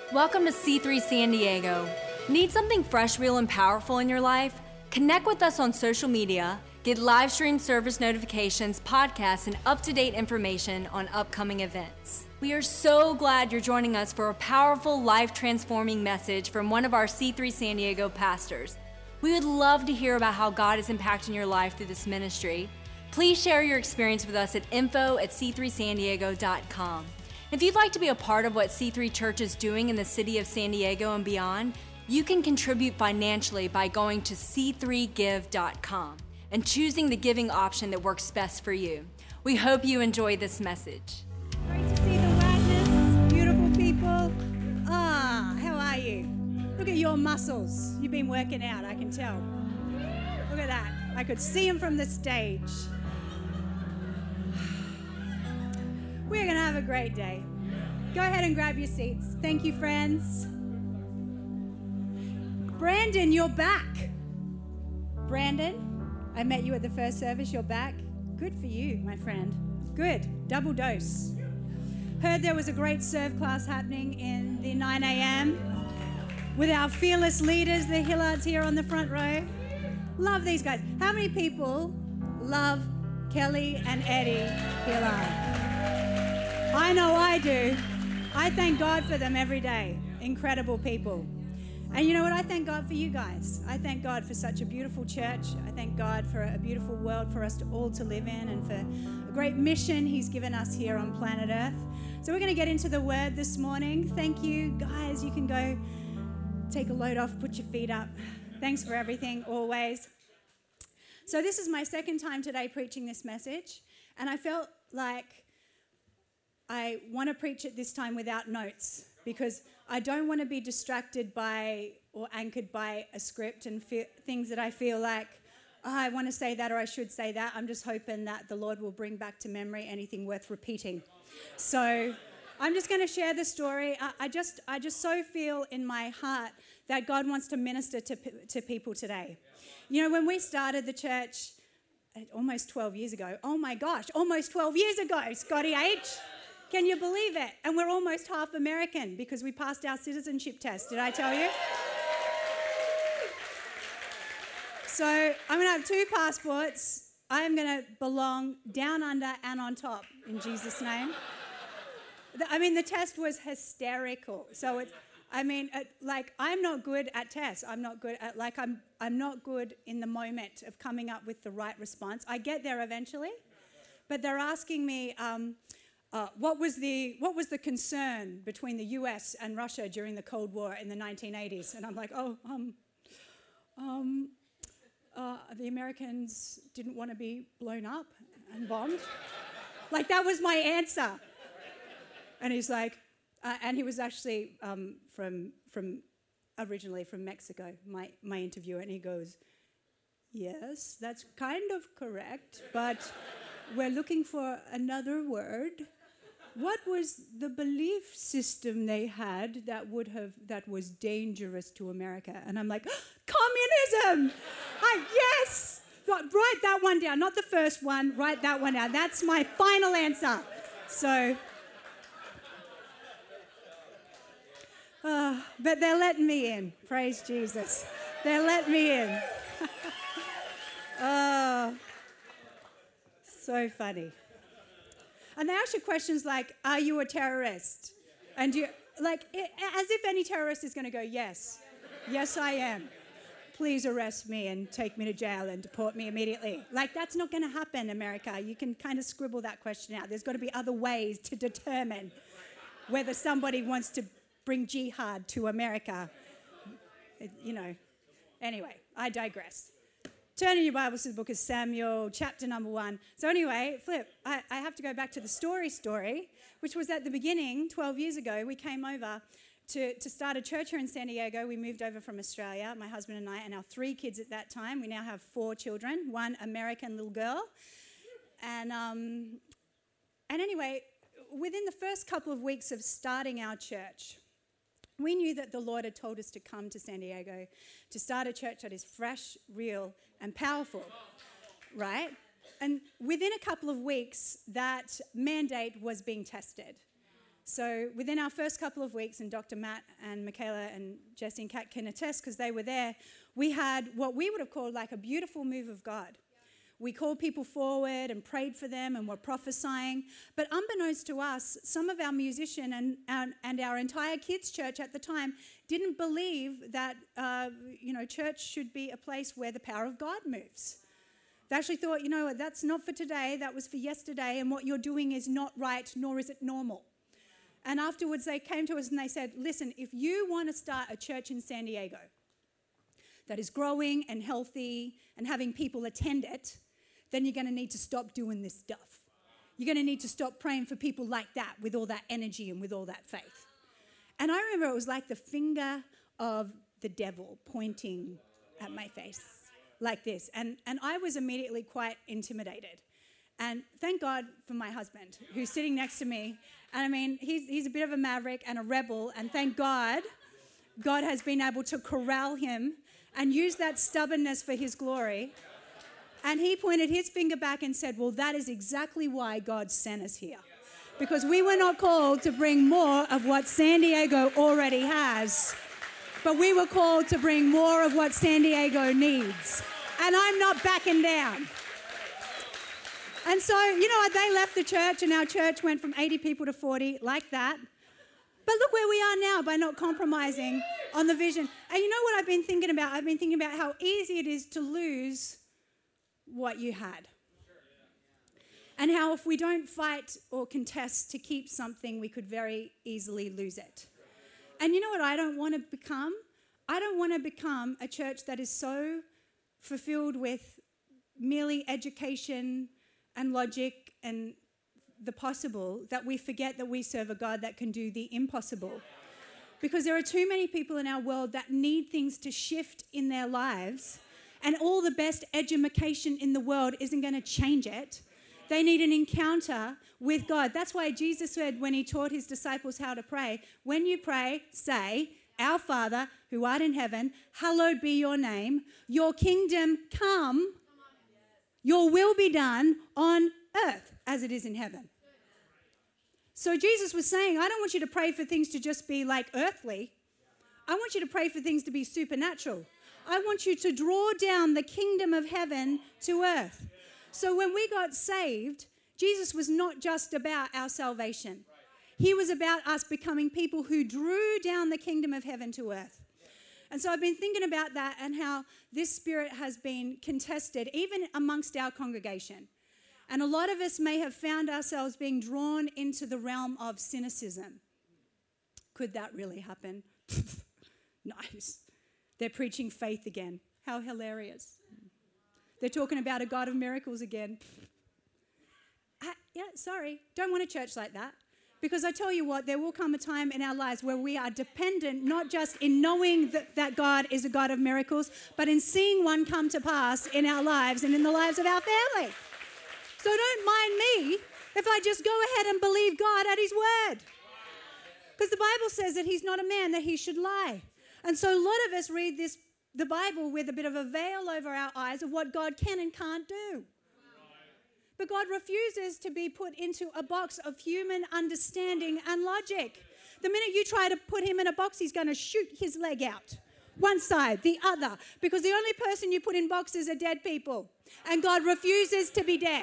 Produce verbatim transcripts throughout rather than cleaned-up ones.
Welcome to C three San Diego. Need something fresh, real, and powerful in your life? Connect with us on social media, get live stream service notifications, podcasts, and up-to-date information on upcoming events. We are so glad you're joining us for a powerful, life-transforming message from one of our C three San Diego pastors. We would love to hear about how God is impacting your life through this ministry. Please share your experience with us at info at c three san diego dot com. If you'd like to be a part of what C three Church is doing in the city of San Diego and beyond, you can contribute financially by going to c three give dot com and choosing the giving option that works best for you. We hope you enjoy this message. Great to see the Wagners, beautiful people. Ah, how are you? Look at your muscles. You've been working out, I can tell. Look at that. I could see them from the stage. We're going to have a great day. Go ahead and grab your seats. Thank you, friends. Brandon, you're back. Brandon, I met you at the first service. You're back. Good for you, my friend. Good. Double dose. Heard there was a great serve class happening in the nine a.m. with our fearless leaders, the Hillards here on the front row. Love these guys. How many people love Kelly and Eddie Hillard? I know I do. I thank God for them every day. Incredible people. And you know what? I thank God for you guys. I thank God for such a beautiful church. I thank God for a beautiful world for us to all to live in and for a great mission He's given us here on planet Earth. So we're going to get into the Word this morning. Thank you, guys. You can go take a load off, put your feet up. Thanks for everything, always. So this is my second time today preaching this message, and I felt like I want to preach it this time without notes because I don't want to be distracted by or anchored by a script and fe- things that I feel like, oh, I want to say that or I should say that. I'm just hoping that the Lord will bring back to memory anything worth repeating. So I'm just going to share the story. I, I just I just so feel in my heart that God wants to minister to, to people today. You know, when we started the church almost twelve years ago, oh my gosh, almost twelve years ago, Scotty H. Can you believe it? And we're almost half American because we passed our citizenship test. Did I tell you? So I'm going to have two passports. I am going to belong down under and on top in Jesus' name. I mean, the test was hysterical. So it's, I mean, like, I'm not good at tests. I'm not good at, like, I'm, I'm not good in the moment of coming up with the right response. I get there eventually, but they're asking me, um, Uh, what was the what was the concern between the U S and Russia during the Cold War in the nineteen eighties? And I'm like, oh, um, um, uh, the Americans didn't want to be blown up and bombed. Like, that was my answer. And he's like, uh, and he was actually um, from from originally from Mexico, my my interviewer, and he goes, yes, that's kind of correct, but we're looking for another word. What was the belief system they had that would have that was dangerous to America? And I'm like, oh, communism! I, yes! Write that one down, not the first one. Write that one down. That's my final answer. So, uh, but they're letting me in. Praise Jesus. They're letting me in. Oh, so funny. And they ask you questions like, are you a terrorist? And you, like, it, as if any terrorist is going to go, yes, yes, I am. Please arrest me and take me to jail and deport me immediately. Like, that's not going to happen, America. You can kind of scribble that question out. There's got to be other ways to determine whether somebody wants to bring jihad to America. You know, anyway, I digress. Turn in your Bibles to the book of Samuel, chapter number one. So anyway, flip, I, I have to go back to the story story, which was at the beginning, twelve years ago. We came over to, to start a church here in San Diego. We moved over from Australia, my husband and I, and our three kids at that time. We now have four children, one American little girl. And, um, and anyway, within the first couple of weeks of starting our church, we knew that the Lord had told us to come to San Diego to start a church that is fresh, real, and powerful, right? And within a couple of weeks, that mandate was being tested. So within our first couple of weeks, and Doctor Matt and Michaela and Jesse and Kat can attest because they were there, we had what we would have called like a beautiful move of God. We called people forward and prayed for them and were prophesying. But unbeknownst to us, some of our musician and, and, and our entire kids' church at the time didn't believe that uh, you know, church should be a place where the power of God moves. They actually thought, you know what, that's not for today, that was for yesterday, and what you're doing is not right, nor is it normal. And afterwards they came to us and they said, listen, if you want to start a church in San Diego that is growing and healthy and having people attend it, then you're going to need to stop doing this stuff. You're going to need to stop praying for people like that with all that energy and with all that faith. And I remember it was like the finger of the devil pointing at my face like this. And, and I was immediately quite intimidated. And thank God for my husband who's sitting next to me. And I mean, he's, he's a bit of a maverick and a rebel. And thank God, God has been able to corral him and use that stubbornness for his glory. And he pointed his finger back and said, well, that is exactly why God sent us here. Because we were not called to bring more of what San Diego already has, but we were called to bring more of what San Diego needs. And I'm not backing down. And so, you know, they left the church and our church went from eighty people to forty, like that. But look where we are now by not compromising on the vision. And you know what I've been thinking about? I've been thinking about how easy it is to lose what you had. And how if we don't fight or contest to keep something, we could very easily lose it. And you know what I don't want to become? I don't want to become a church that is so fulfilled with merely education and logic and the possible that we forget that we serve a God that can do the impossible. Because there are too many people in our world that need things to shift in their lives. And all the best education in the world isn't going to change it. They need an encounter with God. That's why Jesus said when he taught his disciples how to pray, when you pray, say, our Father who art in heaven, hallowed be your name. Your kingdom come. Your will be done on earth as it is in heaven. So Jesus was saying, I don't want you to pray for things to just be like earthly. I want you to pray for things to be supernatural. I want you to draw down the kingdom of heaven to earth. So when we got saved, Jesus was not just about our salvation. He was about us becoming people who drew down the kingdom of heaven to earth. And so I've been thinking about that and how this spirit has been contested even amongst our congregation. And a lot of us may have found ourselves being drawn into the realm of cynicism. Could that really happen? Nice. They're preaching faith again. How hilarious. They're talking about a God of miracles again. Uh, yeah, sorry. Don't want a church like that. Because I tell you what, there will come a time in our lives where we are dependent not just in knowing that, that God is a God of miracles, but in seeing one come to pass in our lives and in the lives of our family. So don't mind me if I just go ahead and believe God at his word. Because the Bible says that he's not a man that he should lie. And so a lot of us read this, the Bible with a bit of a veil over our eyes of what God can and can't do. But God refuses to be put into a box of human understanding and logic. The minute you try to put him in a box, he's going to shoot his leg out. One side, the other. Because the only person you put in boxes are dead people. And God refuses to be dead.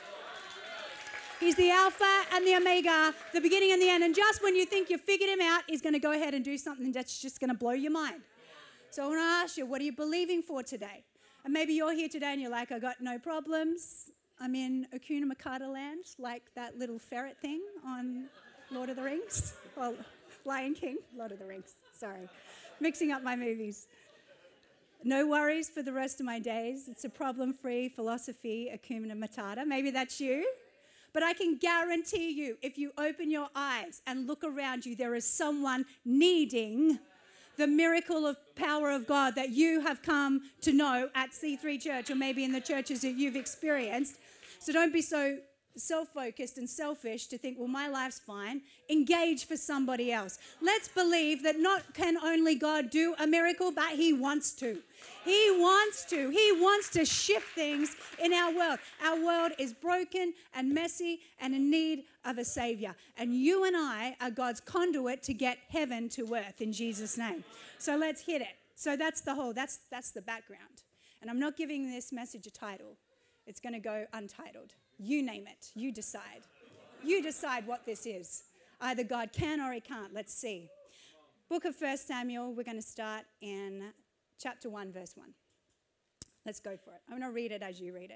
He's the Alpha and the Omega, the beginning and the end. And just when you think you've figured him out, he's going to go ahead and do something that's just going to blow your mind. So I want to ask you, what are you believing for today? And maybe you're here today and you're like, I got no problems. I'm in Hakuna Matata land, like that little ferret thing on Lord of the Rings. Well, Lion King, Lord of the Rings. Sorry. Mixing up my movies. No worries for the rest of my days. It's a problem-free philosophy, Hakuna Matata. Maybe that's you. But I can guarantee you, if you open your eyes and look around you, there is someone needing the miracle of power of God that you have come to know at C three Church or maybe in the churches that you've experienced. So don't be so self-focused and selfish to think, well, my life's fine. Engage for somebody else. Let's believe that not can only God do a miracle, but he wants to. He wants to. He wants to shift things in our world. Our world is broken and messy and in need of a savior. And you and I are God's conduit to get heaven to earth in Jesus' name. So let's hit it. So that's the whole, that's that's the background. And I'm not giving this message a title. It's going to go untitled. You name it. You decide. You decide what this is. Either God can or he can't. Let's see. Book of First Samuel, we're going to start in chapter one, verse one. Let's go for it. I'm going to read it as you read it.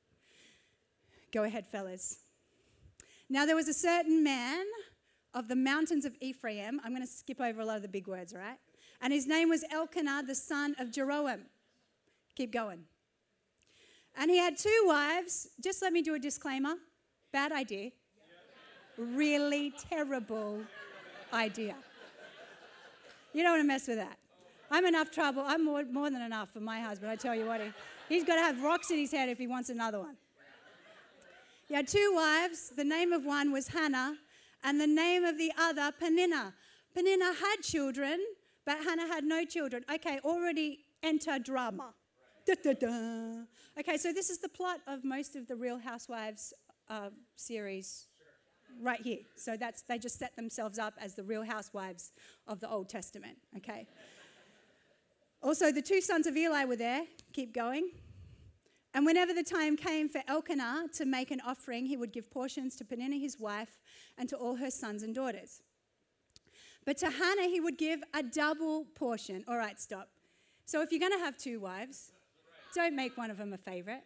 Go ahead, fellas. Now there was a certain man of the mountains of Ephraim. I'm going to skip over a lot of the big words, all right? And his name was Elkanah, the son of Jeroham. Keep going. And he had two wives. Just let me do a disclaimer. Bad idea. Really terrible idea. You don't want to mess with that. I'm enough trouble. I'm more, more than enough for my husband. I tell you what, he, he's got to have rocks in his head if he wants another one. He had two wives. The name of one was Hannah, and the name of the other, Peninnah. Peninnah had children, but Hannah had no children. Okay, already enter drama. Da, da, da. Okay, so this is the plot of most of the Real Housewives uh, series right here. So that's they just set themselves up as the Real Housewives of the Old Testament, okay? Also, the two sons of Eli were there. Keep going. And whenever the time came for Elkanah to make an offering, he would give portions to Peninnah, his wife, and to all her sons and daughters. But to Hannah, he would give a double portion. All right, stop. So if you're going to have two wives, don't make one of them a favorite.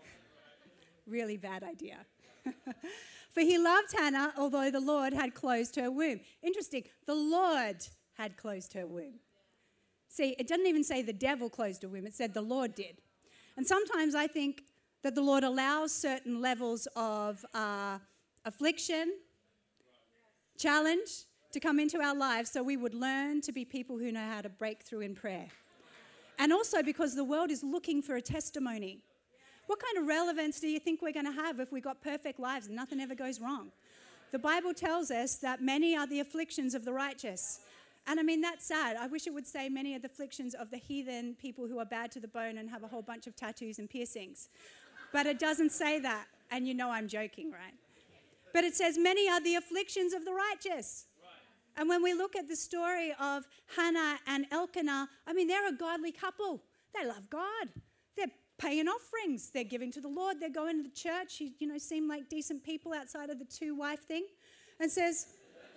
Really bad idea. For he loved Hannah, although the Lord had closed her womb. Interesting. The Lord had closed her womb. See, it doesn't even say the devil closed her womb. It said the Lord did. And sometimes I think that the Lord allows certain levels of uh, affliction, challenge to come into our lives so we would learn to be people who know how to break through in prayer. And also because the world is looking for a testimony. What kind of relevance do you think we're going to have if we got perfect lives and nothing ever goes wrong? The Bible tells us that many are the afflictions of the righteous. And I mean, that's sad. I wish it would say many are the afflictions of the heathen, people who are bad to the bone and have a whole bunch of tattoos and piercings. But it doesn't say that. And you know I'm joking, right? But it says many are the afflictions of the righteous. And when we look at the story of Hannah and Elkanah, I mean, they're a godly couple. They love God. They're paying offerings. They're giving to the Lord. They're going to the church. You know, seem like decent people outside of the two-wife thing. And says,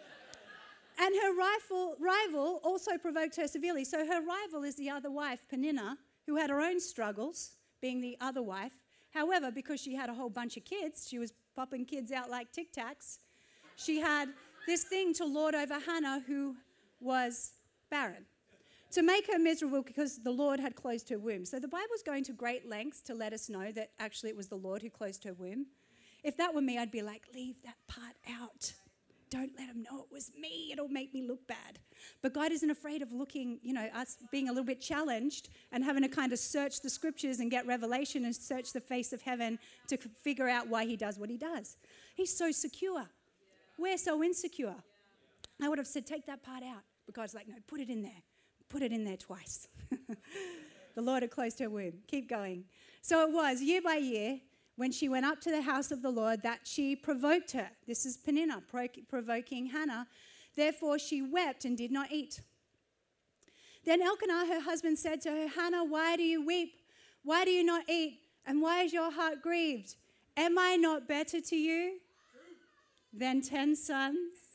and her rival, rival also provoked her severely. So her rival is the other wife, Peninnah, who had her own struggles, being the other wife. However, because she had a whole bunch of kids, she was popping kids out like Tic Tacs, she had this thing to lord over Hannah, who was barren, to make her miserable because the Lord had closed her womb. So the Bible's going to great lengths to let us know that actually it was the Lord who closed her womb. If that were me, I'd be like, leave that part out. Don't let them know it was me. It'll make me look bad. But God isn't afraid of looking, you know, us being a little bit challenged and having to kind of search the scriptures and get revelation and search the face of heaven to figure out why he does what he does. He's so secure. We're so insecure. I would have said, take that part out. But God's like, no, put it in there. Put it in there twice. The Lord had closed her womb. Keep going. So it was year by year when she went up to the house of the Lord that she provoked her. This is Peninnah provoking Hannah. Therefore she wept and did not eat. Then Elkanah, her husband, said to her, Hannah, why do you weep? Why do you not eat? And why is your heart grieved? Am I not better to you than ten sons?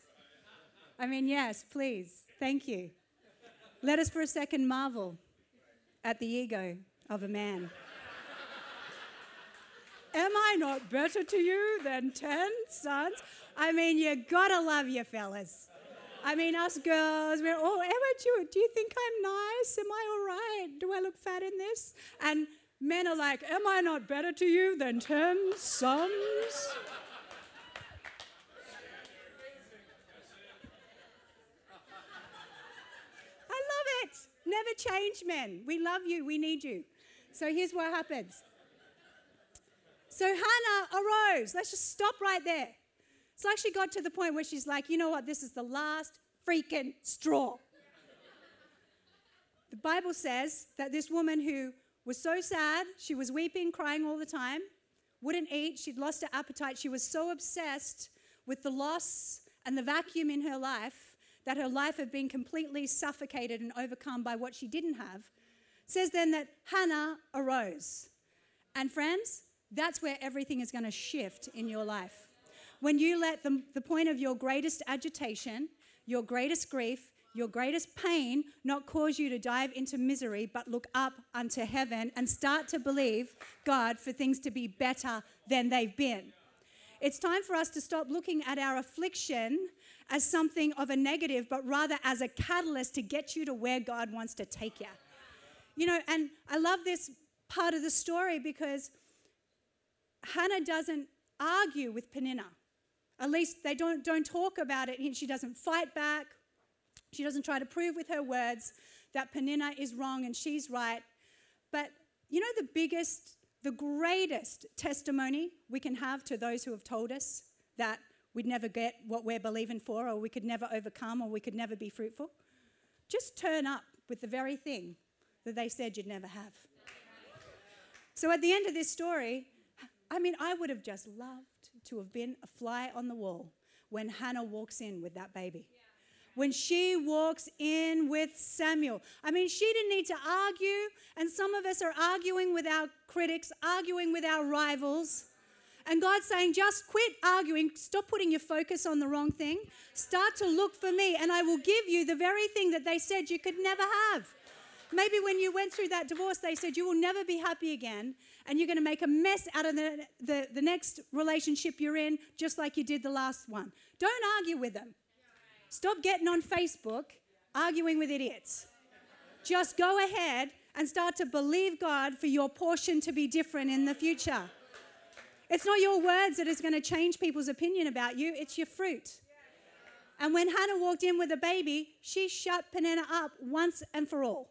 I mean, yes, please. Thank you. Let us for a second marvel at the ego of a man. Am I not better to you than ten sons? I mean, you gotta love your fellas. I mean, us girls, we're all, Emma, do you, do you think I'm nice? Am I all right? Do I look fat in this? And men are like, am I not better to you than ten sons? I love it. Never change, men. We love you. We need you. So here's what happens. So Hannah arose. Let's just stop right there. It's like she got to the point where she's like, you know what, this is the last freaking straw. The Bible says that this woman who was so sad, she was weeping, crying all the time, wouldn't eat, she'd lost her appetite, she was so obsessed with the loss and the vacuum in her life that her life had been completely suffocated and overcome by what she didn't have. It says then that Hannah arose. And friends, that's where everything is going to shift in your life. When you let the, the point of your greatest agitation, your greatest grief, your greatest pain not cause you to dive into misery, but look up unto heaven and start to believe God for things to be better than they've been. It's time for us to stop looking at our affliction as something of a negative, but rather as a catalyst to get you to where God wants to take you. You know, and I love this part of the story because Hannah doesn't argue with Peninnah. At least they don't, don't talk about it. She doesn't fight back. She doesn't try to prove with her words that Peninnah is wrong and she's right. But you know the biggest, the greatest testimony we can have to those who have told us that we'd never get what we're believing for, or we could never overcome, or we could never be fruitful? Just turn up with the very thing that they said you'd never have. So at the end of this story, I mean, I would have just loved to have been a fly on the wall when Hannah walks in with that baby. When she walks in with Samuel. I mean, she didn't need to argue, and some of us are arguing with our critics, arguing with our rivals. And God's saying, just quit arguing, stop putting your focus on the wrong thing, start to look for me, and I will give you the very thing that they said you could never have. Maybe when you went through that divorce, they said you will never be happy again, and you're going to make a mess out of the, the, the next relationship you're in, just like you did the last one. Don't argue with them. Stop getting on Facebook arguing with idiots. Just go ahead and start to believe God for your portion to be different in the future. It's not your words that is going to change people's opinion about you. It's your fruit. And when Hannah walked in with a baby, she shut Peninnah up once and for all.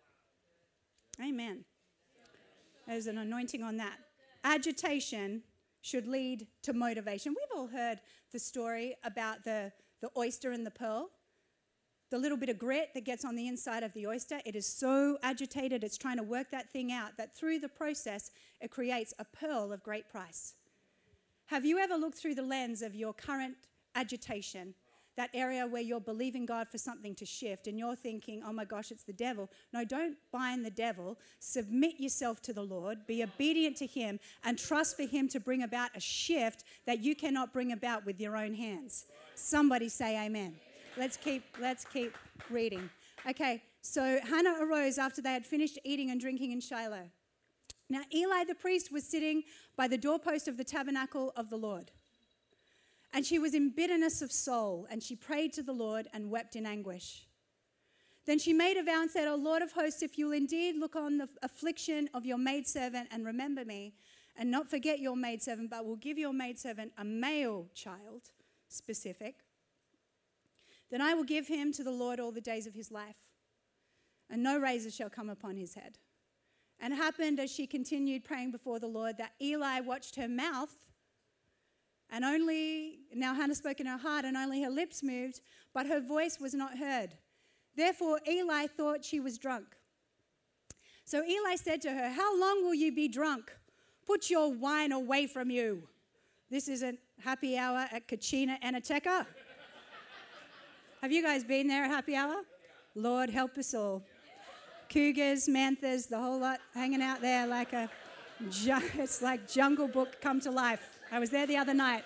Amen. There's an anointing on that. Agitation should lead to motivation. We've all heard the story about the The oyster and the pearl, the little bit of grit that gets on the inside of the oyster. It is so agitated, it's trying to work that thing out, that through the process, it creates a pearl of great price. Have you ever looked through the lens of your current agitation, that area where you're believing God for something to shift, and you're thinking, oh my gosh, it's the devil? No, don't bind the devil. Submit yourself to the Lord, be obedient to him, and trust for him to bring about a shift that you cannot bring about with your own hands. Somebody say amen. Let's keep, let's keep reading. Okay, so Hannah arose after they had finished eating and drinking in Shiloh. Now Eli the priest was sitting by the doorpost of the tabernacle of the Lord. And she was in bitterness of soul, and she prayed to the Lord and wept in anguish. Then she made a vow and said, O Lord of hosts, if you'll indeed look on the affliction of your maidservant and remember me, and not forget your maidservant, but will give your maidservant a male child, specific, then I will give him to the Lord all the days of his life, and no razor shall come upon his head. And it happened as she continued praying before the Lord that Eli watched her mouth, and only, now Hannah spoke in her heart, and only her lips moved, but her voice was not heard. Therefore Eli thought she was drunk. So Eli said to her, how long will you be drunk? Put your wine away from you. This isn't happy hour at Kachina Anateca. Have you guys been there at happy hour? Lord, help us all. Cougars, manthas, the whole lot hanging out there like a, it's like Jungle Book come to life. I was there the other night.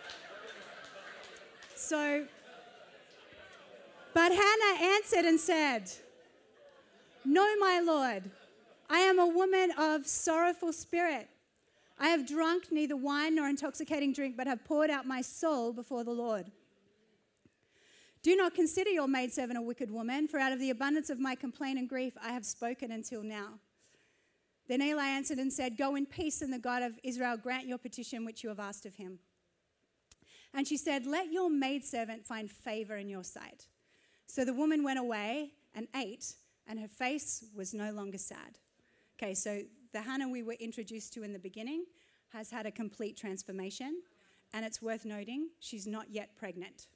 So, but Hannah answered and said, no, my Lord, I am a woman of sorrowful spirit. I have drunk neither wine nor intoxicating drink, but have poured out my soul before the Lord. Do not consider your maidservant a wicked woman, for out of the abundance of my complaint and grief I have spoken until now. Then Eli answered and said, go in peace, and the God of Israel grant your petition which you have asked of him. And she said, let your maidservant find favor in your sight. So the woman went away and ate, and her face was no longer sad. Okay, so the Hannah we were introduced to in the beginning, has had a complete transformation, and it's worth noting she's not yet pregnant.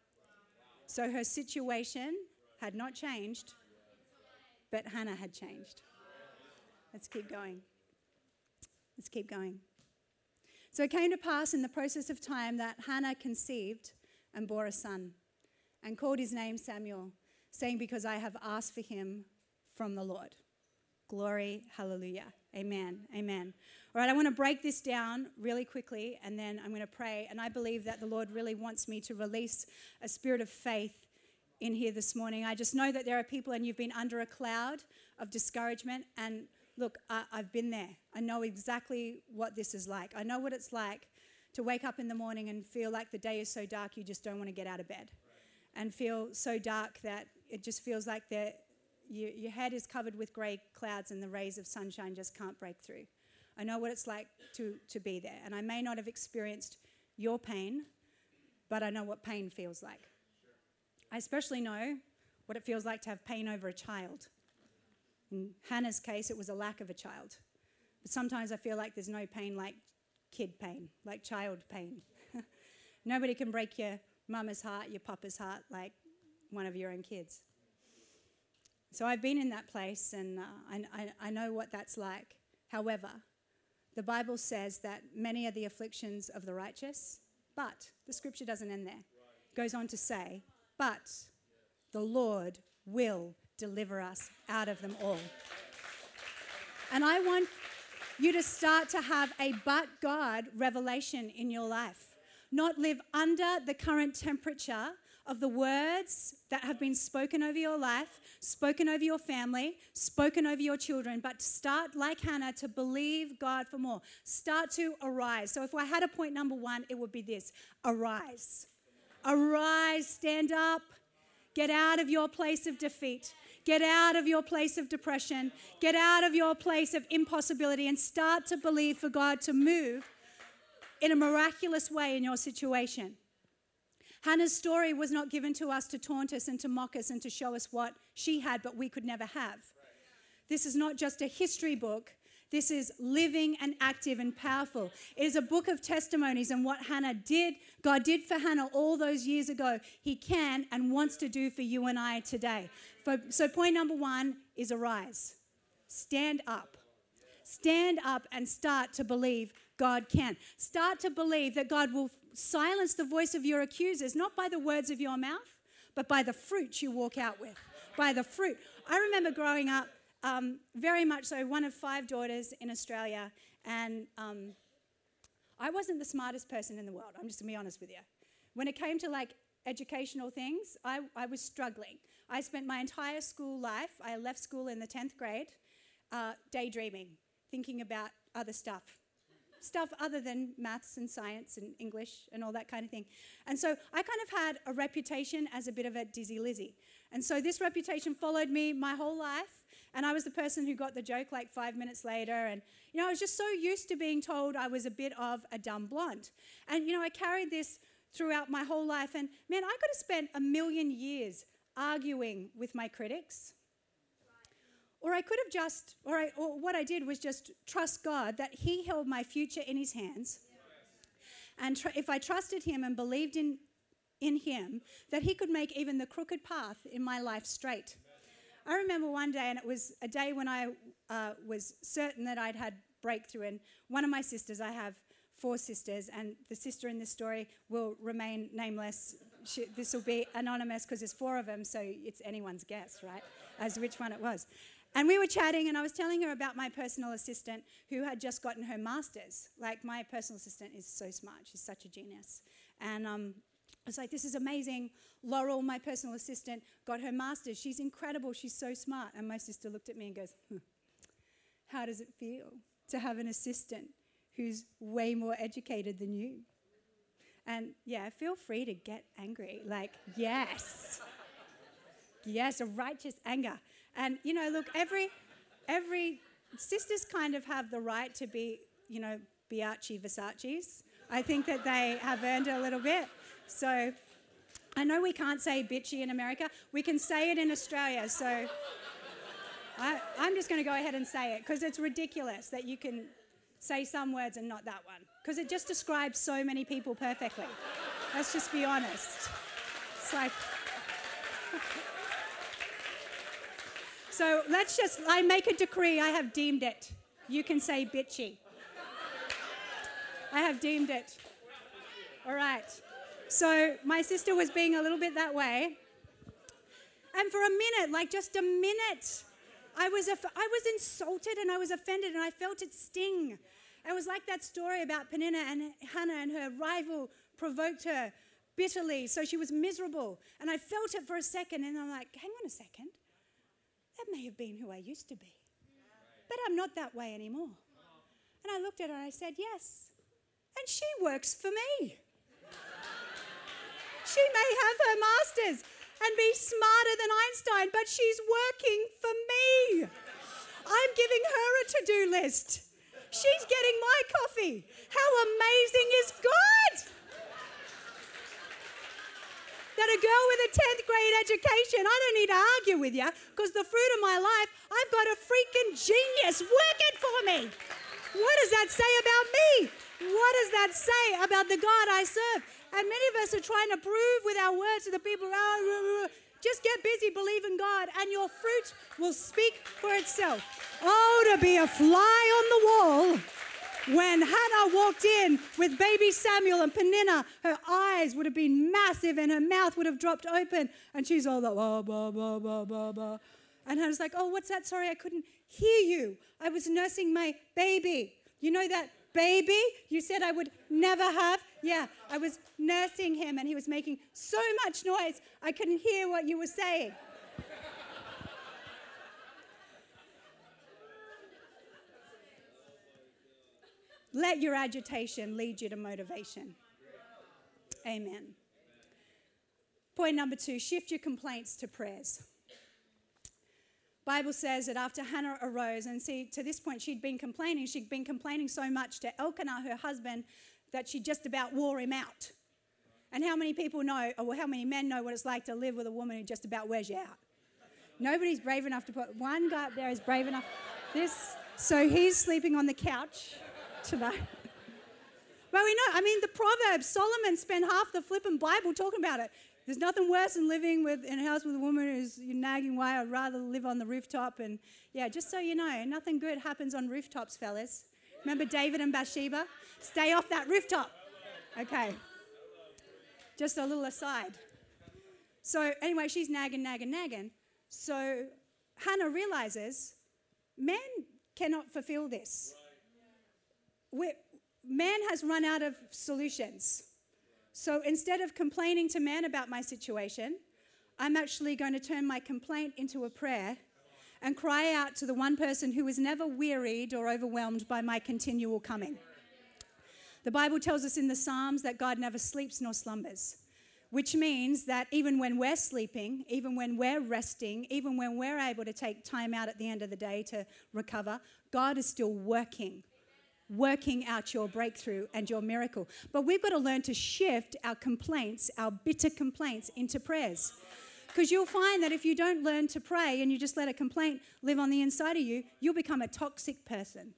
So her situation had not changed, but Hannah had changed. Let's keep going. Let's keep going. So it came to pass in the process of time that Hannah conceived and bore a son, and called his name Samuel, saying, because I have asked for him from the Lord. Glory, hallelujah. Amen, amen. All right, I want to break this down really quickly, and then I'm going to pray. And I believe that the Lord really wants me to release a spirit of faith in here this morning. I just know that there are people, and you've been under a cloud of discouragement. And look, I, I've been there. I know exactly what this is like. I know what it's like to wake up in the morning and feel like the day is so dark you just don't want to get out of bed. And feel so dark that it just feels like the, you, your head is covered with grey clouds and the rays of sunshine just can't break through. I know what it's like to, to be there. And I may not have experienced your pain, but I know what pain feels like. I especially know what it feels like to have pain over a child. In Hannah's case, it was a lack of a child. But sometimes I feel like there's no pain like kid pain, like child pain. Nobody can break your mama's heart, your papa's heart, like one of your own kids. So I've been in that place, and uh, I, I, I know what that's like. However, the Bible says that many are the afflictions of the righteous, but the scripture doesn't end there. It goes on to say, but the Lord will deliver us out of them all. And I want you to start to have a but God revelation in your life. Not live under the current temperature of the words that have been spoken over your life, spoken over your family, spoken over your children, but start, like Hannah, to believe God for more. Start to arise. So if I had a point number one, it would be this: arise. Arise, stand up, get out of your place of defeat. Get out of your place of depression. Get out of your place of impossibility and start to believe for God to move in a miraculous way in your situation. Hannah's story was not given to us to taunt us and to mock us and to show us what she had but we could never have. This is not just a history book. This is living and active and powerful. It is a book of testimonies, and what Hannah did, God did for Hannah all those years ago, He can and wants to do for you and I today. So point number one is arise. Stand up. Stand up and start to believe God can. Start to believe that God will silence the voice of your accusers, not by the words of your mouth, but by the fruit you walk out with. By the fruit. I remember growing up, um, very much so, one of five daughters in Australia, and um, I wasn't the smartest person in the world. I'm just going to be honest with you. When it came to like educational things, I, I was struggling. I spent my entire school life, I left school in the tenth grade, uh, daydreaming, thinking about other stuff. Stuff other than maths and science and English and all that kind of thing. And so I kind of had a reputation as a bit of a dizzy Lizzie. And so this reputation followed me my whole life. And I was the person who got the joke like five minutes later. And, you know, I was just so used to being told I was a bit of a dumb blonde. And, you know, I carried this throughout my whole life. And, man, I could have spent a million years arguing with my critics. Or I could have just, or, I, or what I did was just trust God that He held my future in His hands. And tr- if I trusted Him and believed in, in Him, that He could make even the crooked path in my life straight. I remember one day, and it was a day when I uh, was certain that I'd had breakthrough. And one of my sisters, I have four sisters, and the sister in this story will remain nameless. She, this will be anonymous because there's four of them, so it's anyone's guess, right, as to which one it was. And we were chatting, and I was telling her about my personal assistant who had just gotten her master's. Like, my personal assistant is so smart. She's such a genius. And um, I was like, this is amazing. Laurel, my personal assistant, got her master's. She's incredible. She's so smart. And my sister looked at me and goes, hmm, how does it feel to have an assistant who's way more educated than you? And, yeah, feel free to get angry. Like, yes. Yes, a righteous anger. And, you know, look, every every sisters kind of have the right to be, you know, Biarchi Versace's. I think that they have earned it a little bit. So I know we can't say bitchy in America. We can say it in Australia. So I, I'm just going to go ahead and say it because it's ridiculous that you can say some words and not that one, because it just describes so many people perfectly. Let's just be honest. It's like... So let's just, I make a decree, I have deemed it. You can say bitchy. I have deemed it. All right. So my sister was being a little bit that way. And for a minute, like just a minute, I was, aff- I was insulted and I was offended and I felt it sting. It was like that story about Peninnah and Hannah, and her rival provoked her bitterly, so she was miserable. And I felt it for a second, and I'm like, hang on a second. That may have been who I used to be. But I'm not that way anymore. And I looked at her and I said, yes. And she works for me. She may have her master's and be smarter than Einstein, but she's working for me. I'm giving her a to-do list. She's getting my coffee. How amazing is God? That a girl with a tenth grade education, I don't need to argue with you, because the fruit of my life, I've got a freaking genius working for me. What does that say about me? What does that say about the God I serve? And many of us are trying to prove with our words to the people, oh, just get busy, believe in God, and your fruit will speak for itself. Oh, to be a fly on the wall. When Hannah walked in with baby Samuel and Peninnah, her eyes would have been massive and her mouth would have dropped open. And she's all like, blah, blah, blah, blah, blah, blah. And Hannah's like, oh, what's that? Sorry, I couldn't hear you. I was nursing my baby. You know that baby you said I would never have? Yeah, I was nursing him and he was making so much noise, I couldn't hear what you were saying. Let your agitation lead you to motivation. Amen. Point number two, shift your complaints to prayers. Bible says that after Hannah arose, and see, to this point she'd been complaining. She'd been complaining so much to Elkanah, her husband, that she just about wore him out. And how many people know, or how many men know what it's like to live with a woman who just about wears you out? Nobody's brave enough to put, one guy up there is brave enough. This, so he's sleeping on the couch tonight. But we know, I mean, the Proverbs, Solomon spent half the flipping Bible talking about it. There's nothing worse than living with, in a house with a woman who's nagging away. I'd rather live on the rooftop. And yeah, just so you know, nothing good happens on rooftops, fellas. Remember David and Bathsheba? Stay off that rooftop. Okay. Just a little aside. So anyway, she's nagging, nagging, nagging. So Hannah realizes men cannot fulfill this. We're, man has run out of solutions. So instead of complaining to man about my situation, I'm actually going to turn my complaint into a prayer and cry out to the one person who is never wearied or overwhelmed by my continual coming. The Bible tells us in the Psalms that God never sleeps nor slumbers, which means that even when we're sleeping, even when we're resting, even when we're able to take time out at the end of the day to recover, God is still working. working out your breakthrough and your miracle. But we've got to learn to shift our complaints, our bitter complaints, into prayers. Because you'll find that if you don't learn to pray and you just let a complaint live on the inside of you, you'll become a toxic person.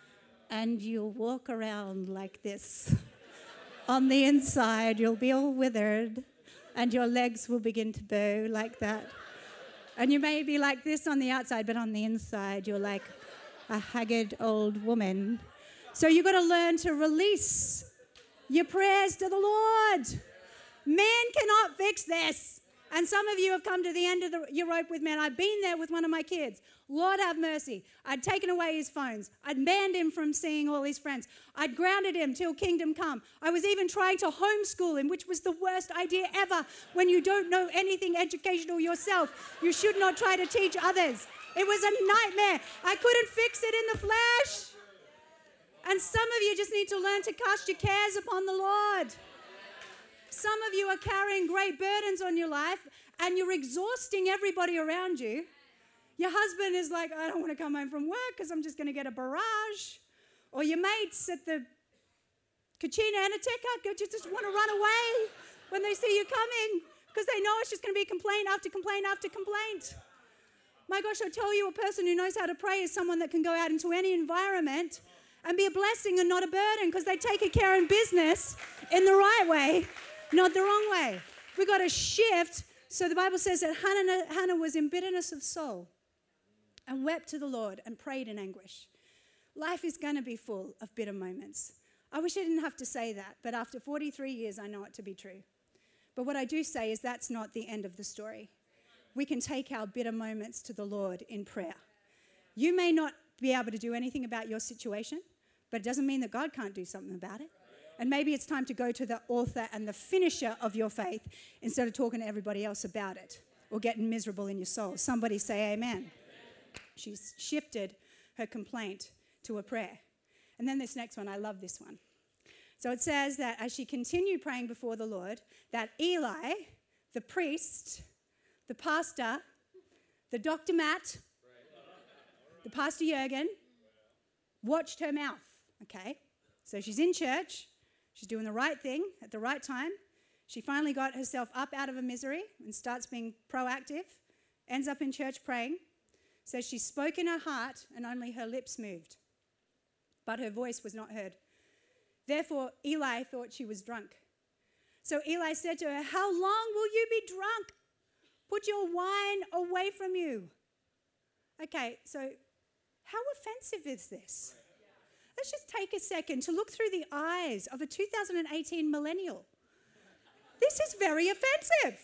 And you'll walk around like this. On the inside, you'll be all withered and your legs will begin to bow like that. And you may be like this on the outside, but on the inside, you're like a haggard old woman. So you've got to learn to release your prayers to the Lord. Man cannot fix this. And some of you have come to the end of the, your rope with man. I've been there with one of my kids. Lord have mercy. I'd taken away his phones. I'd banned him from seeing all his friends. I'd grounded him till kingdom come. I was even trying to homeschool him, which was the worst idea ever. When you don't know anything educational yourself, you should not try to teach others. It was a nightmare. I couldn't fix it in the flesh. And some of you just need to learn to cast your cares upon the Lord. Some of you are carrying great burdens on your life and you're exhausting everybody around you. Your husband is like, I don't want to come home from work because I'm just going to get a barrage. Or your mates at the Kachina Anateca just want to run away when they see you coming because they know it's just going to be complaint after complaint after complaint. My gosh, I tell you, a person who knows how to pray is someone that can go out into any environment and be a blessing and not a burden, because they take care of business in the right way, not the wrong way. We got to shift. So the Bible says that Hannah, Hannah was in bitterness of soul and wept to the Lord and prayed in anguish. Life is going to be full of bitter moments. I wish I didn't have to say that, but after forty-three years, I know it to be true. But what I do say is that's not the end of the story. We can take our bitter moments to the Lord in prayer. You may not be able to do anything about your situation, but it doesn't mean that God can't do something about it. And maybe it's time to go to the author and the finisher of your faith instead of talking to everybody else about it or getting miserable in your soul. Somebody say amen. Amen. She's shifted her complaint to a prayer. And then this next one, I love this one. So it says that as she continued praying before the Lord, that Eli, the priest, the pastor, the Doctor Matt, the Pastor Jurgen, watched her mouth, okay? So she's in church. She's doing the right thing at the right time. She finally got herself up out of her misery and starts being proactive, ends up in church praying. Says she spoke in her heart and only her lips moved, but her voice was not heard. Therefore, Eli thought she was drunk. So Eli said to her, "How long will you be drunk? Put your wine away from you." Okay, so how offensive is this? Let's just take a second to look through the eyes of a two thousand eighteen millennial. This is very offensive.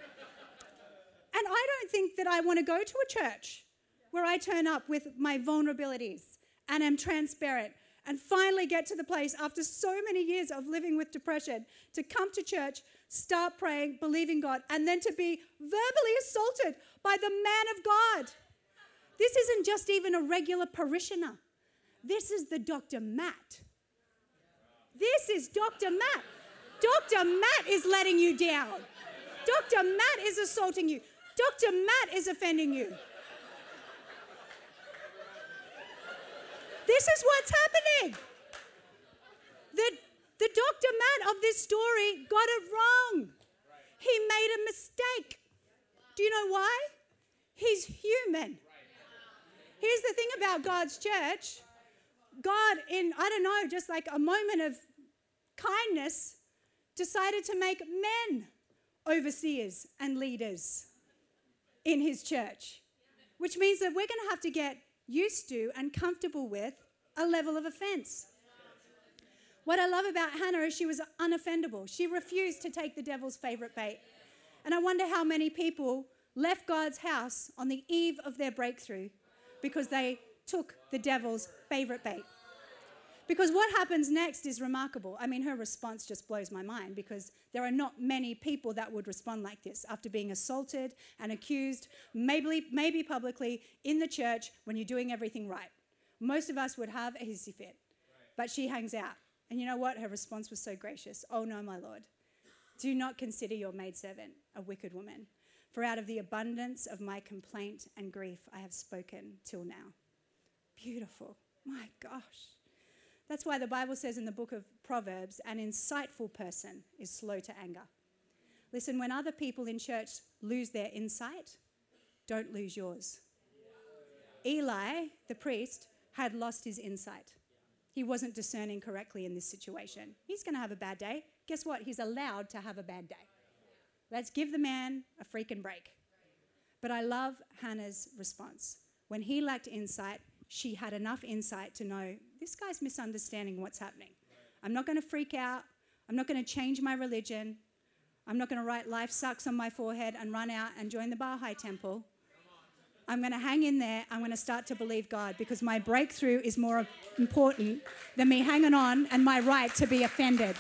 And I don't think that I want to go to a church where I turn up with my vulnerabilities and am transparent and finally get to the place after so many years of living with depression to come to church, start praying, believing God, and then to be verbally assaulted by the man of God. This isn't just even a regular parishioner. This is the Doctor Matt. This is Doctor Matt. Doctor Matt is letting you down. Doctor Matt is assaulting you. Doctor Matt is offending you. This is what's happening. The, the Doctor Matt of this story got it wrong. He made a mistake. Do you know why? He's human. Here's the thing about God's church. God, in, I don't know, just like a moment of kindness, decided to make men overseers and leaders in his church, which means that we're going to have to get used to and comfortable with a level of offense. What I love about Hannah is she was unoffendable. She refused to take the devil's favorite bait. And I wonder how many people left God's house on the eve of their breakthrough because they took the devil's favorite bait. Because what happens next is remarkable. I mean, her response just blows my mind because there are not many people that would respond like this after being assaulted and accused, maybe, maybe publicly, in the church when you're doing everything right. Most of us would have a hissy fit, but she hangs out. And you know what? Her response was so gracious. "Oh no, my Lord, do not consider your maidservant a wicked woman, for out of the abundance of my complaint and grief I have spoken till now." Beautiful. My gosh. That's why the Bible says in the book of Proverbs, an insightful person is slow to anger. Listen, when other people in church lose their insight, don't lose yours. Eli, the priest, had lost his insight. He wasn't discerning correctly in this situation. He's going to have a bad day. Guess what? He's allowed to have a bad day. Let's give the man a freaking break. But I love Hannah's response. When he lacked insight, she had enough insight to know, this guy's misunderstanding what's happening. I'm not going to freak out. I'm not going to change my religion. I'm not going to write "life sucks" on my forehead and run out and join the Baha'i temple. I'm going to hang in there. I'm going to start to believe God because my breakthrough is more important than me hanging on and my right to be offended.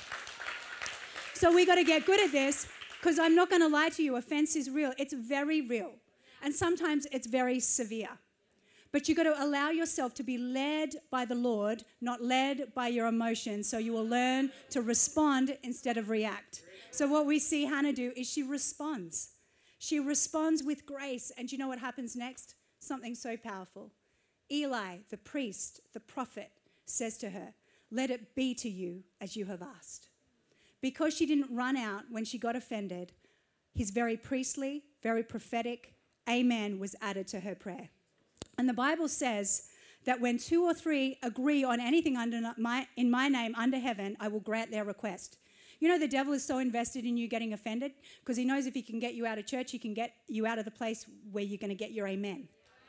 So we got to get good at this because I'm not going to lie to you. Offense is real. It's very real. And sometimes it's very severe. But you've got to allow yourself to be led by the Lord, not led by your emotions, so you will learn to respond instead of react. So what we see Hannah do is she responds. She responds with grace. And you know what happens next? Something so powerful. Eli, the priest, the prophet, says to her, "Let it be to you as you have asked." Because she didn't run out when she got offended, his very priestly, very prophetic amen was added to her prayer. And the Bible says that when two or three agree on anything under my, in my name under heaven, I will grant their request. You know, the devil is so invested in you getting offended because he knows if he can get you out of church, he can get you out of the place where you're going to get your amen.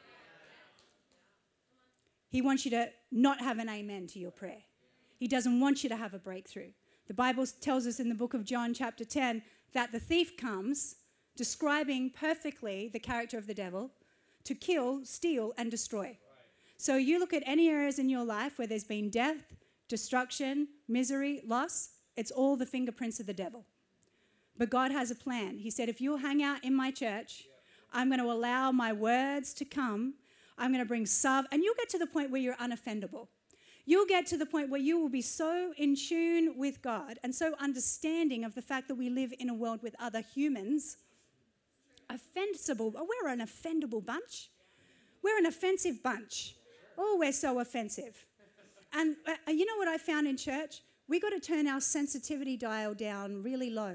He wants you to not have an amen to your prayer. He doesn't want you to have a breakthrough. The Bible tells us in the book of John chapter ten that the thief comes, describing perfectly the character of the devil, to kill, steal, and destroy. So you look at any areas in your life where there's been death, destruction, misery, loss, it's all the fingerprints of the devil. But God has a plan. He said, if you'll hang out in my church, I'm going to allow my words to come. I'm going to bring salve, and you'll get to the point where you're unoffendable. You'll get to the point where you will be so in tune with God and so understanding of the fact that we live in a world with other humans. Offensible. Oh, we're an offendable bunch. We're an offensive bunch. Oh, we're so offensive. And uh, you know what I found in church? We got to turn our sensitivity dial down really low.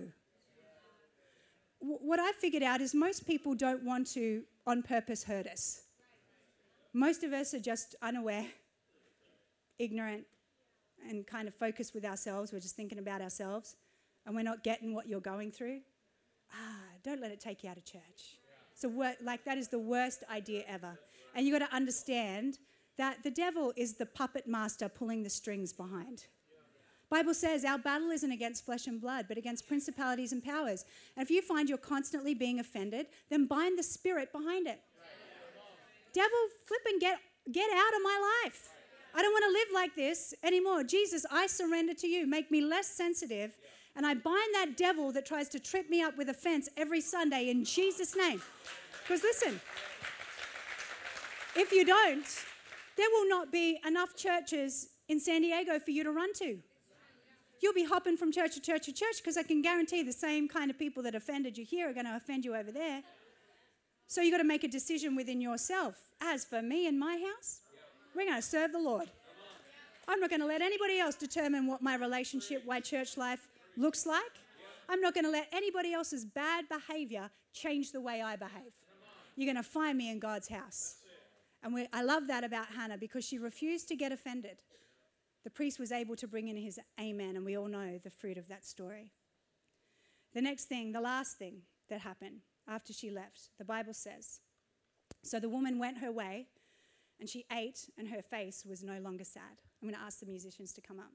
W- what I figured out is most people don't want to on purpose hurt us. Most of us are just unaware, ignorant, and kind of focused with ourselves. We're just thinking about ourselves, and we're not getting what you're going through. Ah, don't let it take you out of church. So, like, that is the worst idea ever. And you've got to understand that the devil is the puppet master pulling the strings behind. Bible says our battle isn't against flesh and blood, but against principalities and powers. And if you find you're constantly being offended, then bind the spirit behind it. Devil, flip and get, get out of my life. I don't want to live like this anymore. Jesus, I surrender to you. Make me less sensitive. And I bind that devil that tries to trip me up with offense every Sunday in Jesus' name. Because listen, if you don't, there will not be enough churches in San Diego for you to run to. You'll be hopping from church to church to church because I can guarantee the same kind of people that offended you here are going to offend you over there. So you've got to make a decision within yourself. As for me and my house, we're going to serve the Lord. I'm not going to let anybody else determine what my relationship, my church life looks like. I'm not going to let anybody else's bad behavior change the way I behave. You're going to find me in God's house. And we, I love that about Hannah because she refused to get offended. The priest was able to bring in his amen, and we all know the fruit of that story. The next thing, the last thing that happened after she left, the Bible says, so the woman went her way, and she ate, and her face was no longer sad. I'm going to ask the musicians to come up.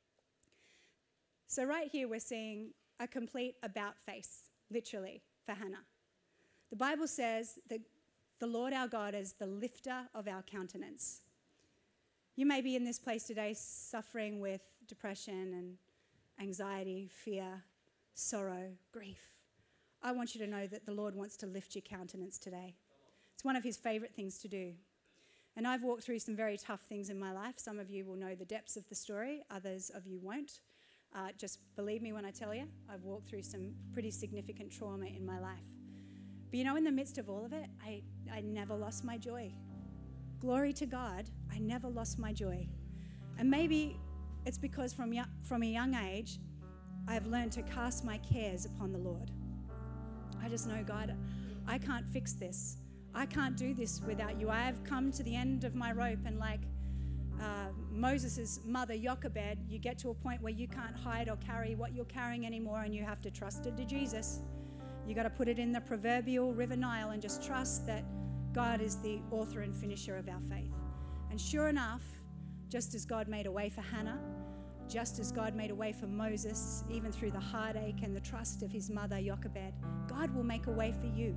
So right here we're seeing a complete about face, literally, for Hannah. The Bible says that the Lord our God is the lifter of our countenance. You may be in this place today suffering with depression and anxiety, fear, sorrow, grief. I want you to know that the Lord wants to lift your countenance today. It's one of his favorite things to do. And I've walked through some very tough things in my life. Some of you will know the depths of the story. Others of you won't. Uh, just believe me when I tell you, I've walked through some pretty significant trauma in my life. But you know, in the midst of all of it, I, I never lost my joy. Glory to God, I never lost my joy. And maybe it's because from, yo- from a young age, I've learned to cast my cares upon the Lord. I just know, God, I can't fix this. I can't do this without you. I have come to the end of my rope, and like uh, Moses' mother, Jochebed, you get to a point where you can't hide or carry what you're carrying anymore, and you have to trust it to Jesus. You got to put it in the proverbial River Nile and just trust that God is the author and finisher of our faith. And sure enough, just as God made a way for Hannah, just as God made a way for Moses, even through the heartache and the trust of his mother, Jochebed, God will make a way for you.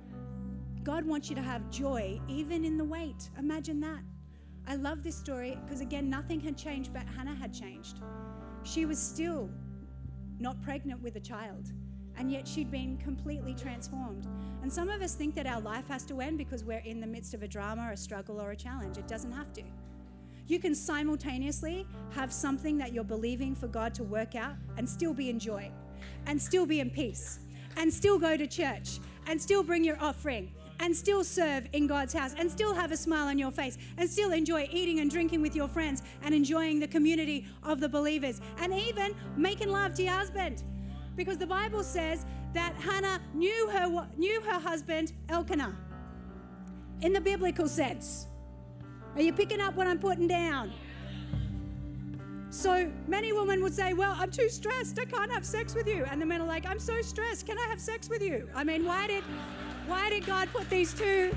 God wants you to have joy even in the wait. Imagine that. I love this story because, again, nothing had changed, but Hannah had changed. She was still not pregnant with a child, and yet she'd been completely transformed. And some of us think that our life has to end because we're in the midst of a drama, a struggle, or a challenge. It doesn't have to. You can simultaneously have something that you're believing for God to work out and still be in joy, and still be in peace, and still go to church, and still bring your offering, and still serve in God's house, and still have a smile on your face, and still enjoy eating and drinking with your friends, and enjoying the community of the believers, and even making love to your husband. Because the Bible says that Hannah knew her, knew her husband, Elkanah, in the biblical sense. Are you picking up what I'm putting down? So many women would say, well, I'm too stressed. I can't have sex with you. And the men are like, I'm so stressed. Can I have sex with you? I mean, why did, why did God put these two?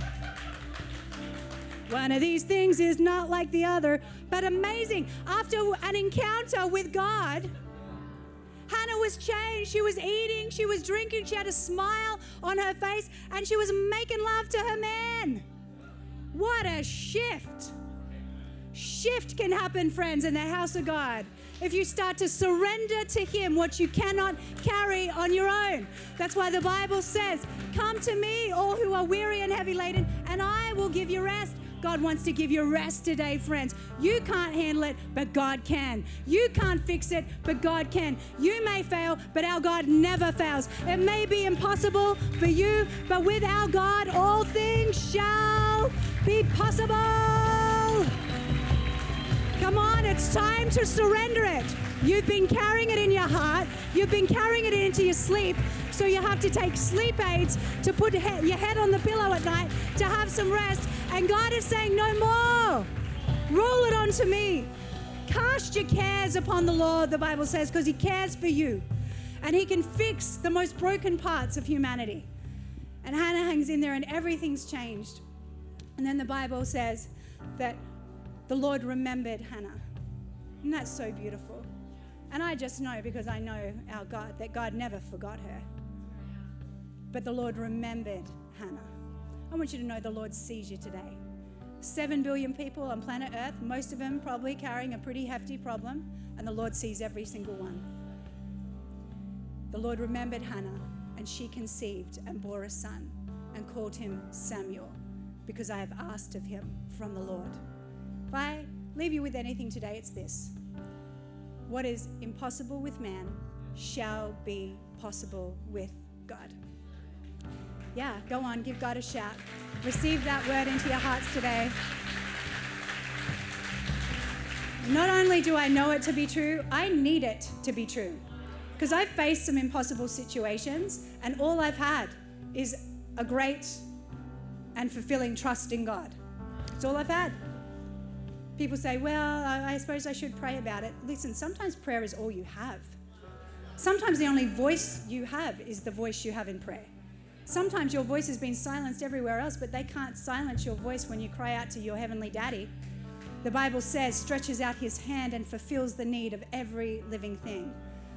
One of these things is not like the other. But amazing. After an encounter with God, Hannah was changed. She was eating. She was drinking. She had a smile on her face. And she was making love to her man. What a shift. Shift can happen, friends, in the house of God if you start to surrender to Him what you cannot carry on your own. That's why the Bible says, come to me, all who are weary and heavy laden, and I will give you rest. God wants to give you rest today, friends. You can't handle it, but God can. You can't fix it, but God can. You may fail, but our God never fails. It may be impossible for you, but with our God, all things shall be possible. Come on, it's time to surrender it. You've been carrying it in your heart. You've been carrying it into your sleep. So you have to take sleep aids to put your head on the pillow at night to have some rest. And God is saying, no more. Roll it onto me. Cast your cares upon the Lord, the Bible says, because He cares for you. And He can fix the most broken parts of humanity. And Hannah hangs in there and everything's changed. And then the Bible says that the Lord remembered Hannah. And that's so beautiful. And I just know, because I know our God, that God never forgot her. But the Lord remembered Hannah. I want you to know the Lord sees you today. Seven billion people on planet Earth, most of them probably carrying a pretty hefty problem, and the Lord sees every single one. The Lord remembered Hannah, and she conceived and bore a son and called him Samuel, because I have asked of him from the Lord. If I leave you with anything today, it's this. What is impossible with man shall be possible with God. Yeah, go on, give God a shout. Receive that word into your hearts today. Not only do I know it to be true, I need it to be true. Because I've faced some impossible situations, and all I've had is a great and fulfilling trust in God. It's all I've had. People say, well, I suppose I should pray about it. Listen, sometimes prayer is all you have. Sometimes the only voice you have is the voice you have in prayer. Sometimes your voice has been silenced everywhere else, but they can't silence your voice when you cry out to your heavenly daddy. The Bible says, stretches out His hand and fulfills the need of every living thing.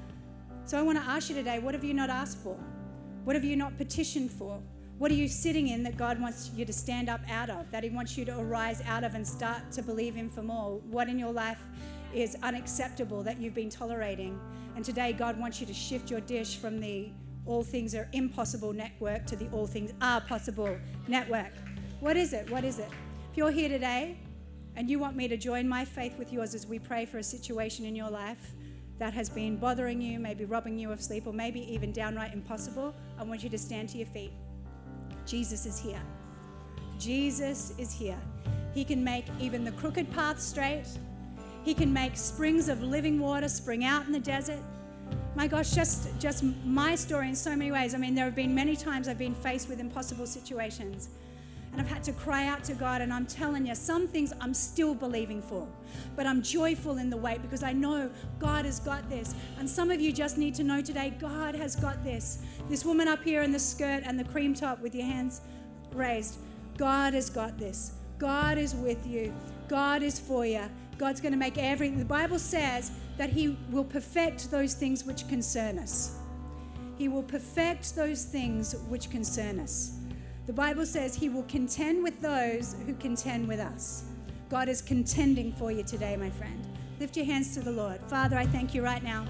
So I want to ask you today, what have you not asked for? What have you not petitioned for? What are you sitting in that God wants you to stand up out of, that He wants you to arise out of and start to believe Him for more? What in your life is unacceptable that you've been tolerating? And today God wants you to shift your dish from the all things are impossible network to the all things are possible network. What is it? What is it? If you're here today and you want me to join my faith with yours as we pray for a situation in your life that has been bothering you, maybe robbing you of sleep, or maybe even downright impossible, I want you to stand to your feet. Jesus is here. Jesus is here. He can make even the crooked path straight. He can make springs of living water spring out in the desert. My gosh, just, just my story in so many ways. I mean, there have been many times I've been faced with impossible situations, and I've had to cry out to God, and I'm telling you, some things I'm still believing for, but I'm joyful in the wait because I know God has got this. And some of you just need to know today, God has got this. This woman up here in the skirt and the cream top with your hands raised, God has got this. God is with you. God is for you. God's going to make everything. The Bible says that He will perfect those things which concern us. He will perfect those things which concern us. The Bible says He will contend with those who contend with us. God is contending for you today, my friend. Lift your hands to the Lord. Father, I thank you right now.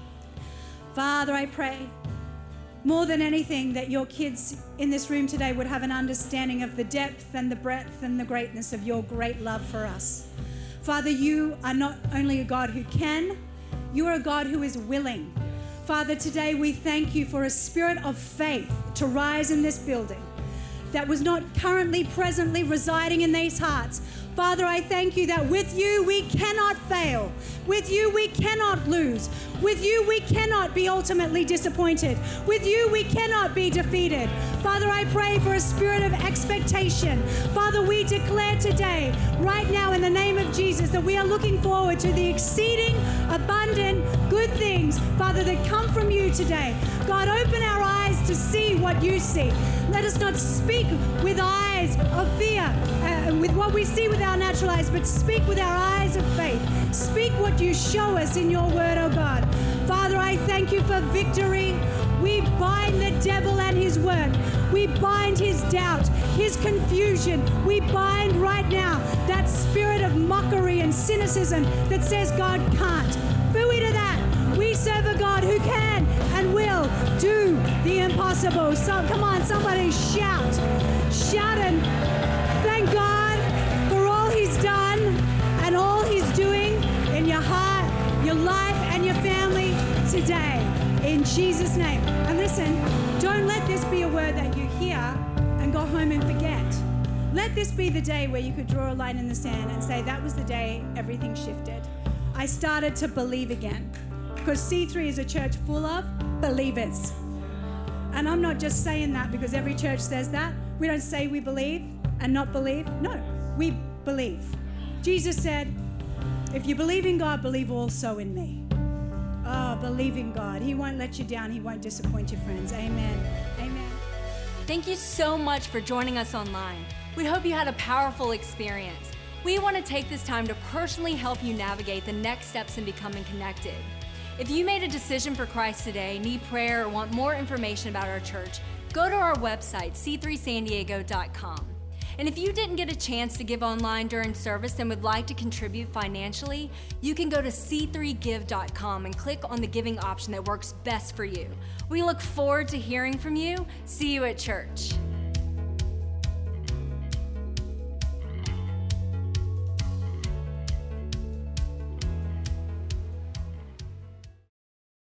Father, I pray more than anything that your kids in this room today would have an understanding of the depth and the breadth and the greatness of your great love for us. Father, you are not only a God who can, you are a God who is willing. Father, today we thank you for a spirit of faith to rise in this building that was not currently, presently residing in these hearts. Father, I thank you that with you we cannot fail. With you we cannot lose. With you we cannot be ultimately disappointed. With you we cannot be defeated. Father, I pray for a spirit of expectation. Father, we declare today, right now in the name of Jesus, that we are looking forward to the exceeding, abundant, good things, Father, that come from you today. God, open our eyes to see what you see. Let us not speak with eyes of fear, uh, with what we see with our natural eyes, but speak with our eyes of faith. Speak what you show us in your word, oh God. Father, I thank you for victory. We bind the devil and his work. We bind his doubt, his confusion. We bind right now that spirit of mockery and cynicism that says God can't. Phooey to that. We serve a God who can and will do the impossible. So come on, somebody shout. Shout and thank God for all he's done and all he's doing in your heart, your life, and your family today. In Jesus' name. And listen, don't let this be a word that you hear and go home and forget. Let this be the day where you could draw a line in the sand and say, that was the day everything shifted. I started to believe again. Because C three is a church full of believers. And I'm not just saying that because every church says that. We don't say we believe and not believe. No, we believe. Jesus said, if you believe in God, believe also in me. Oh, believe in God. He won't let you down. He won't disappoint you, friends. Amen. Amen. Thank you so much for joining us online. We hope you had a powerful experience. We want to take this time to personally help you navigate the next steps in becoming connected. If you made a decision for Christ today, need prayer, or want more information about our church, go to our website, c three san diego dot com. And if you didn't get a chance to give online during service and would like to contribute financially, you can go to c three give dot com and click on the giving option that works best for you. We look forward to hearing from you. See you at church.